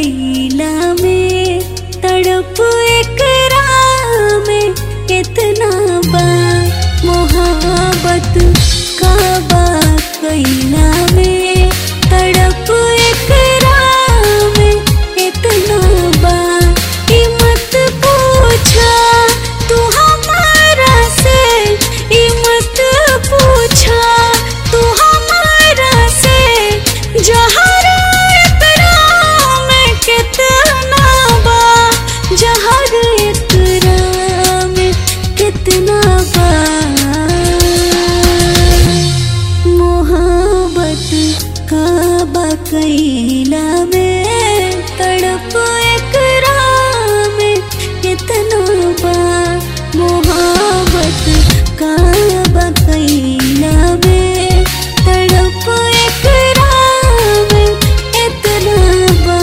कैला में तड़प एकरा में कितना बा मोहब्बत का बा कैला में तड़प एकरा में इतना बा कि मत पूछा तू हमारा से मत पूछा तू हमारा से जहर एकरा में कितना बा जहर एकरा में कितना बा मोहब्बत का बा कैला में तड़प एकरा में कितना बा मोहब्बत का बा कैला में तड़प एकरा में इतना बा।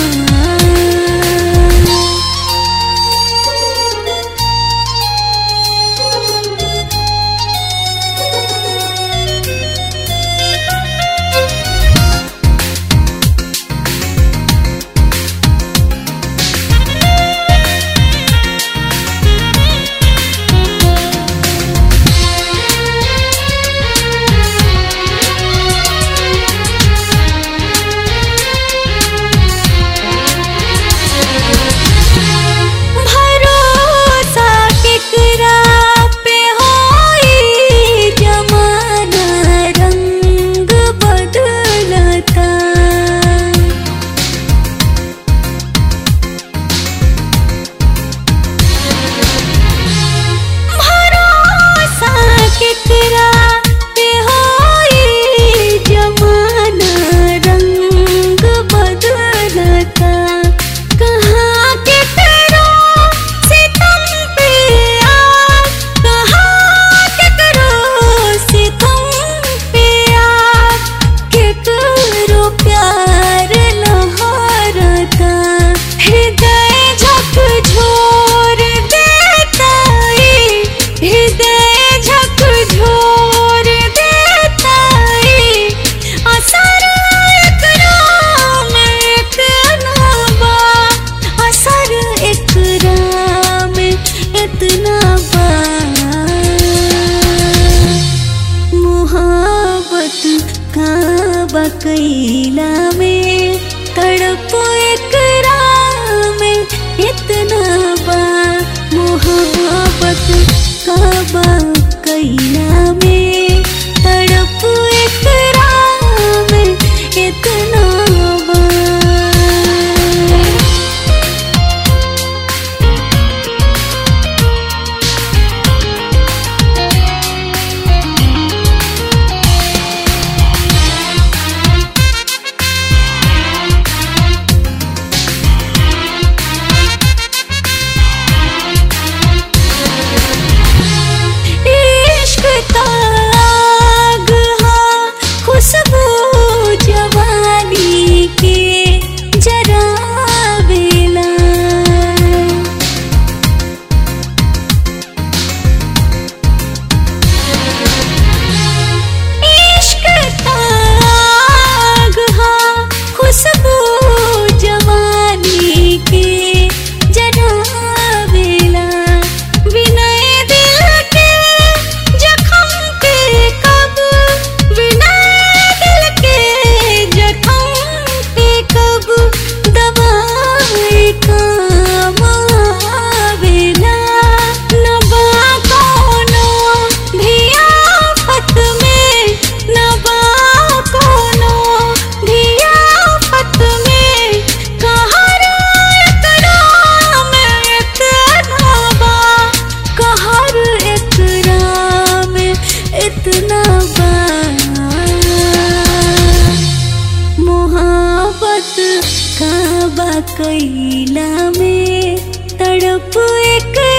कैला में तड़प एकरा में इतना बा मोहब्बत का बा कैला में तड़प एकरा में इतना बा। मोहब्बत का बा कैला में तड़प एक